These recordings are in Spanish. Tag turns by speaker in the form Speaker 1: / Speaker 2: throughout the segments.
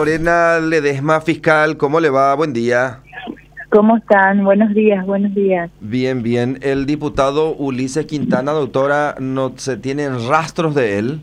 Speaker 1: Lorena Ledesma, fiscal, ¿cómo le va? Buen día.
Speaker 2: ¿Cómo están? Buenos días, buenos días.
Speaker 1: Bien, bien. El diputado Ulises Quintana, doctora, ¿no se tienen rastros de él?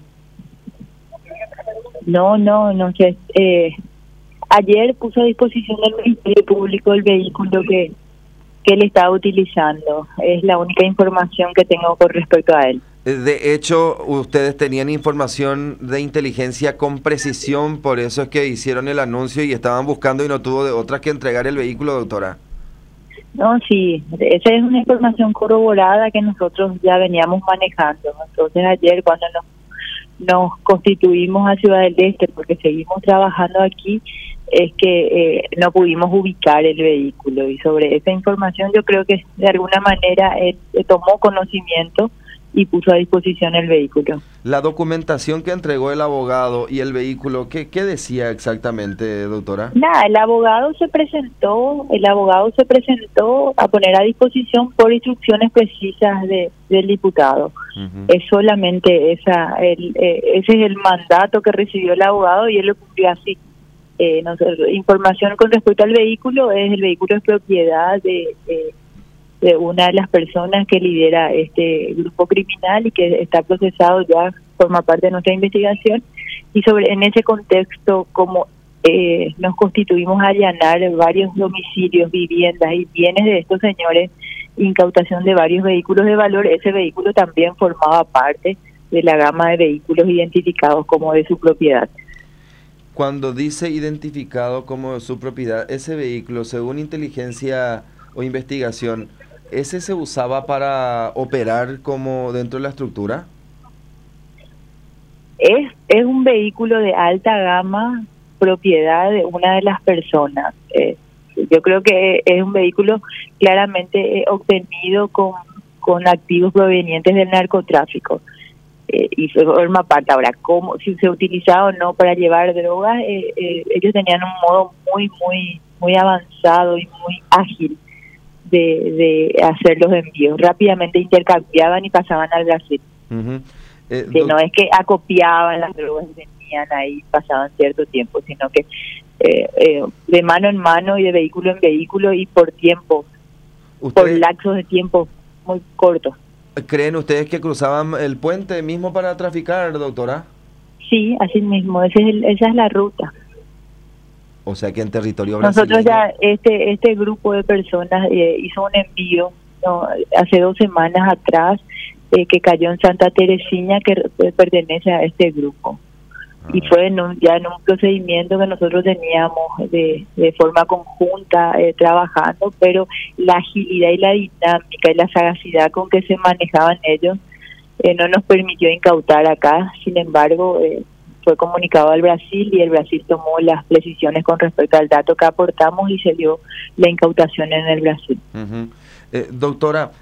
Speaker 2: No sé. Ayer puso a disposición del Ministerio Público el vehículo que él estaba utilizando. Es la única información que tengo con respecto a él.
Speaker 1: De hecho, ustedes tenían información de inteligencia con precisión, por eso es que hicieron el anuncio y estaban buscando y no tuvo de otra que entregar el vehículo, doctora.
Speaker 2: No, sí, esa es una información corroborada que nosotros ya veníamos manejando. Entonces ayer cuando nos constituimos a Ciudad del Este, porque seguimos trabajando aquí, es que no pudimos ubicar el vehículo, y sobre esa información yo creo que de alguna manera él tomó conocimiento y puso a disposición el vehículo.
Speaker 1: La documentación que entregó el abogado y el vehículo, ¿qué decía exactamente, doctora?
Speaker 2: Nada, el abogado se presentó a poner a disposición por instrucciones precisas del diputado. Es solamente ese es el mandato que recibió el abogado y él lo cumplió así. Información con respecto al vehículo: el vehículo es propiedad de una de las personas que lidera este grupo criminal y que está procesado, ya forma parte de nuestra investigación, y en ese contexto, como nos constituimos a allanar varios domicilios, viviendas y bienes de estos señores, incautación de varios vehículos de valor, ese vehículo también formaba parte de la gama de vehículos identificados como de su propiedad.
Speaker 1: Cuando dice identificado como de su propiedad, ese vehículo, según inteligencia o investigación, ¿ese se usaba para operar como dentro de la estructura?
Speaker 2: Es un vehículo de alta gama, propiedad de una de las personas. Yo creo que es un vehículo claramente obtenido con activos provenientes del narcotráfico. Y forma parte. Ahora, cómo, si se utilizaba o no para llevar drogas, ellos tenían un modo muy avanzado y muy ágil de hacer los envíos. Rápidamente intercambiaban y pasaban al Brasil. No es que acopiaban las drogas y venían ahí, pasaban cierto tiempo, sino que de mano en mano y de vehículo en vehículo y por tiempo, por lapsos de tiempo muy cortos.
Speaker 1: ¿Creen ustedes que cruzaban el puente mismo para traficar, doctora?
Speaker 2: Sí, así mismo, esa es la ruta.
Speaker 1: O sea que en territorio brasileño...
Speaker 2: Nosotros ya, este grupo de personas hizo un envío hace 2 semanas atrás, que cayó en Santa Teresina, que pertenece a este grupo. Y fue ya en un procedimiento que nosotros teníamos de forma conjunta trabajando, pero la agilidad y la dinámica y la sagacidad con que se manejaban ellos no nos permitió incautar acá. Sin embargo, fue comunicado al Brasil y el Brasil tomó las decisiones con respecto al dato que aportamos y se dio la incautación en el Brasil.
Speaker 1: Doctora,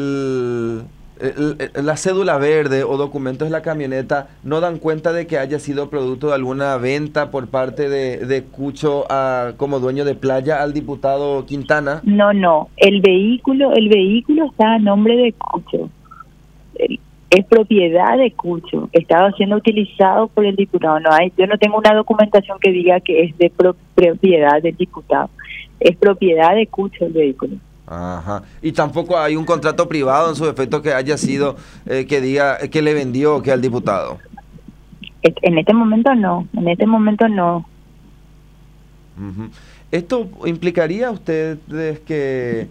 Speaker 1: la cédula verde o documentos de la camioneta no dan cuenta de que haya sido producto de alguna venta por parte de Cucho como dueño de playa al diputado Quintana.
Speaker 2: No, el vehículo está a nombre de Cucho, es propiedad de Cucho, estaba siendo utilizado por el diputado. Yo no tengo una documentación que diga que es de propiedad del diputado, es propiedad de Cucho el vehículo.
Speaker 1: Ajá. Y tampoco hay un contrato privado en su efecto que haya sido, que diga que le vendió que al diputado.
Speaker 2: En este momento no.
Speaker 1: ¿Esto implicaría a ustedes que,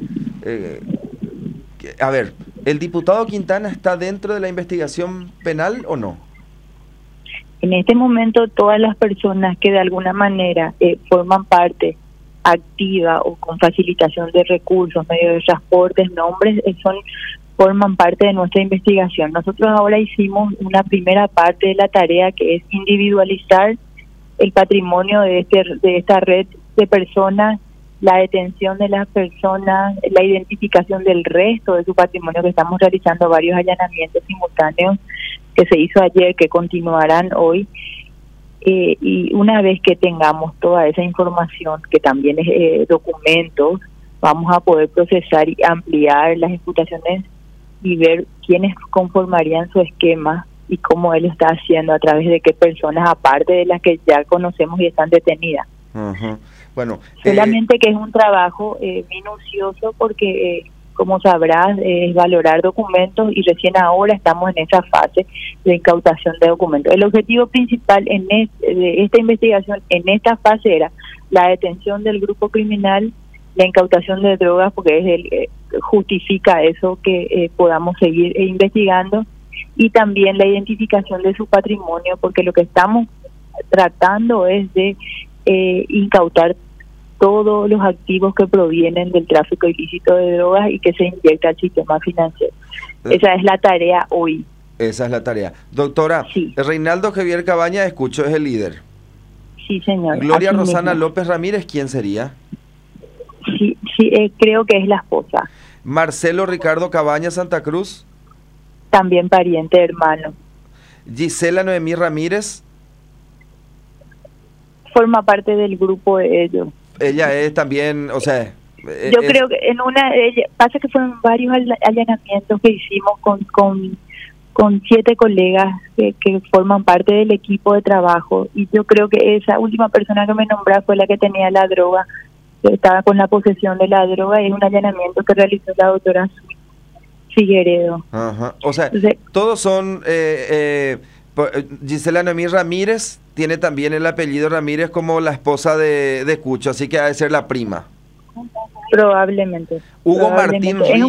Speaker 1: a ver, el diputado Quintana está dentro de la investigación penal o no?
Speaker 2: En este momento todas las personas que de alguna manera forman parte activa o con facilitación de recursos, medios de transportes, nombres, forman parte de nuestra investigación. Nosotros ahora hicimos una primera parte de la tarea, que es individualizar el patrimonio de esta red de personas, la detención de las personas, la identificación del resto de su patrimonio, que estamos realizando varios allanamientos simultáneos que se hizo ayer, que continuarán hoy. Y una vez que tengamos toda esa información, que también es documentos, vamos a poder procesar y ampliar las imputaciones y ver quiénes conformarían su esquema y cómo él lo está haciendo, a través de qué personas, aparte de las que ya conocemos y están detenidas.
Speaker 1: Bueno,
Speaker 2: solamente que es un trabajo minucioso porque, como sabrás, es valorar documentos y recién ahora estamos en esa fase de incautación de documentos. El objetivo principal de esta investigación en esta fase era la detención del grupo criminal, la incautación de drogas, porque justifica eso que podamos seguir investigando, y también la identificación de su patrimonio, porque lo que estamos tratando es de incautar todos los activos que provienen del tráfico ilícito de drogas y que se inyecta al sistema financiero. Esa es la tarea hoy.
Speaker 1: Esa es la tarea. Doctora,
Speaker 2: sí.
Speaker 1: Reinaldo Javier Cabaña, escucho, es el líder.
Speaker 2: Sí, señor.
Speaker 1: Gloria Rosana López Ramírez, ¿quién sería?
Speaker 2: Sí, creo que es la esposa.
Speaker 1: Marcelo Ricardo Cabaña Santa Cruz.
Speaker 2: También pariente, hermano.
Speaker 1: Gisela Noemí Ramírez.
Speaker 2: Forma parte del grupo de ellos.
Speaker 1: Ella es también, o sea...
Speaker 2: Yo creo que pasa que fueron varios allanamientos que hicimos con 7 colegas que forman parte del equipo de trabajo, y yo creo que esa última persona que me nombró fue la que tenía la droga, que estaba con la posesión de la droga, y es un allanamiento que realizó la doctora Figueredo.
Speaker 1: O sea, entonces, todos son... Gisela Noemí Ramírez tiene también el apellido Ramírez como la esposa de Cucho, así que ha de ser la prima.
Speaker 2: Probablemente.
Speaker 1: Hugo Martín Ríos.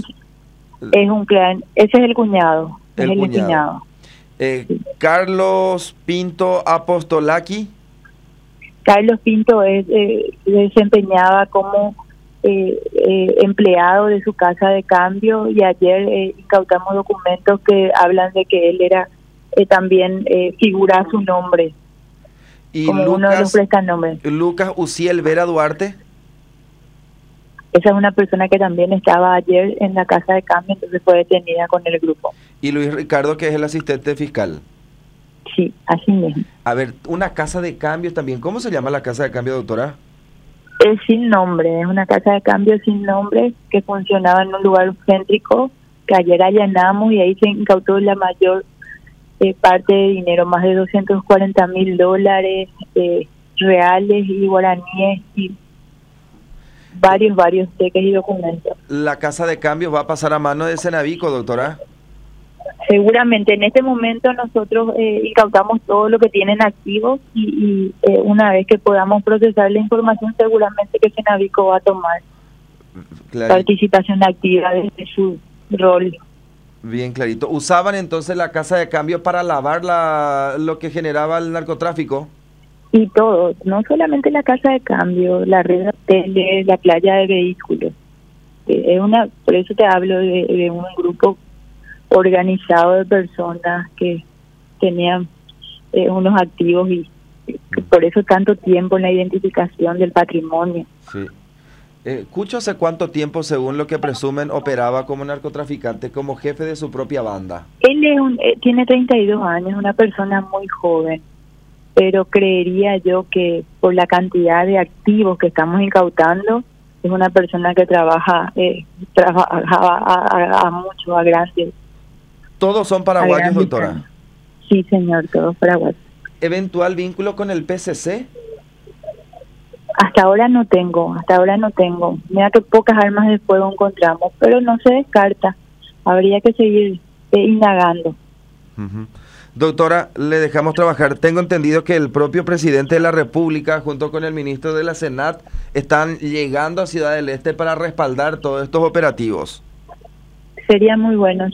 Speaker 2: Es un clan, ese es el cuñado. El cuñado.
Speaker 1: Sí. Carlos Pinto Apostolaki.
Speaker 2: Carlos Pinto desempeñaba como empleado de su casa de cambio, y ayer incautamos documentos que hablan de que él era también figura su nombre
Speaker 1: y
Speaker 2: como
Speaker 1: Lucas,
Speaker 2: uno de los prestanombres.
Speaker 1: Lucas Uciel Vera Duarte.
Speaker 2: Esa es una persona que también estaba ayer en la casa de cambio, entonces fue detenida con el grupo.
Speaker 1: Y Luis Ricardo, que es el asistente fiscal.
Speaker 2: Sí, así mismo.
Speaker 1: A ver, una casa de cambio también. ¿Cómo se llama la casa de cambio, doctora?
Speaker 2: Es sin nombre, es una casa de cambio sin nombre que funcionaba en un lugar céntrico, que ayer allanamos y ahí se incautó la mayor parte de dinero, más de $240,000 reales y guaraníes, y varios cheques y documentos.
Speaker 1: ¿La casa de cambio va a pasar a mano de Cenavico, doctora?
Speaker 2: Seguramente. En este momento nosotros incautamos todo lo que tienen activos, y una vez que podamos procesar la información, seguramente que Cenavico va a tomar participación activa desde su rol.
Speaker 1: Bien clarito. ¿Usaban entonces la casa de cambio para lavar lo que generaba el narcotráfico?
Speaker 2: Y todo, no solamente la casa de cambio, la red de hoteles, la playa de vehículos. Por eso te hablo de un grupo organizado de personas que tenían unos activos, y por eso tanto tiempo en la identificación del patrimonio.
Speaker 1: Sí. Cucho, ¿hace cuánto tiempo, según lo que presumen, operaba como narcotraficante, como jefe de su propia banda?
Speaker 2: Él tiene 32 años, una persona muy joven, pero creería yo que por la cantidad de activos que estamos incautando, es una persona que trabajaba a mucho, a grandes.
Speaker 1: ¿Todos son paraguayos, doctora?
Speaker 2: Sí, señor, todos paraguayos.
Speaker 1: ¿Eventual vínculo con el PCC?
Speaker 2: Hasta ahora no tengo. Mira que pocas armas de fuego encontramos, pero no se descarta. Habría que seguir indagando.
Speaker 1: Doctora, le dejamos trabajar. Tengo entendido que el propio presidente de la República, junto con el ministro de la Senat, están llegando a Ciudad del Este para respaldar todos estos operativos. Sería muy bueno.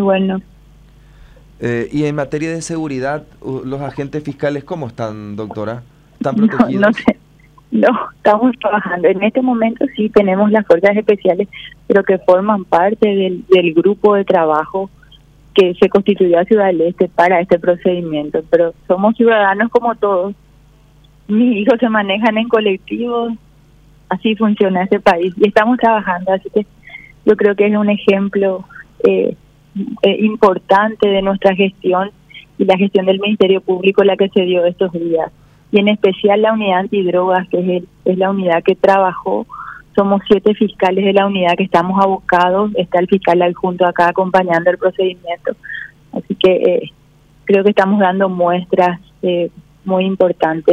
Speaker 1: Y en materia de seguridad, ¿los agentes fiscales cómo están, doctora? ¿Están protegidos?
Speaker 2: No sé. No, estamos trabajando. En este momento sí tenemos las fuerzas especiales, pero que forman parte del grupo de trabajo que se constituyó a Ciudad del Este para este procedimiento. Pero somos ciudadanos como todos. Mis hijos se manejan en colectivos, así funciona este país, y estamos trabajando. Así que yo creo que es un ejemplo importante de nuestra gestión y la gestión del Ministerio Público la que se dio estos días. Y en especial la unidad antidrogas, que es la unidad que trabajó. Somos 7 fiscales de la unidad que estamos abocados. Está el fiscal adjunto acá acompañando el procedimiento. Así que creo que estamos dando muestras muy importantes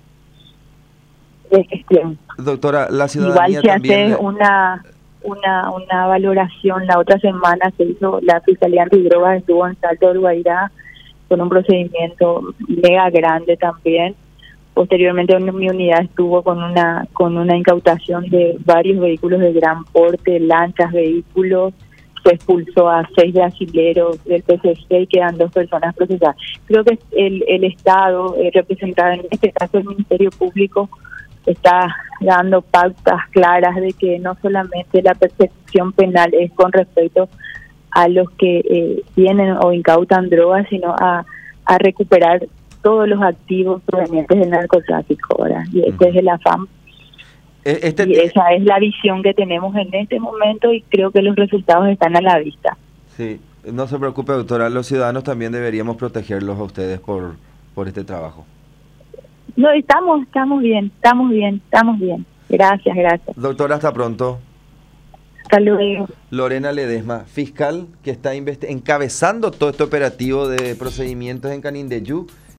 Speaker 2: de gestión.
Speaker 1: Doctora, la ciudadanía
Speaker 2: igual se
Speaker 1: también...
Speaker 2: hace una valoración. La otra semana se hizo, la Fiscalía Antidrogas estuvo en Salto del Guairá con un procedimiento mega grande también. Posteriormente mi unidad estuvo con una incautación de varios vehículos de gran porte, lanchas, vehículos. Se expulsó a 6 brasileros del PCC y quedan 2 personas procesadas. Creo que el Estado, representado en este caso el Ministerio Público, está dando pautas claras de que no solamente la persecución penal es con respecto a los que tienen o incautan drogas, sino a recuperar todos los activos provenientes del narcotráfico, ¿verdad? Y ese es el afán. Y esa es la visión que tenemos en este momento y creo que los resultados están a la vista.
Speaker 1: Sí, no se preocupe, doctora, los ciudadanos también deberíamos protegerlos a ustedes por este trabajo.
Speaker 2: No, estamos bien. Gracias.
Speaker 1: Doctora, hasta pronto.
Speaker 2: Hasta luego.
Speaker 1: Lorena Ledesma, fiscal que está encabezando todo este operativo de procedimientos en Canindeyú.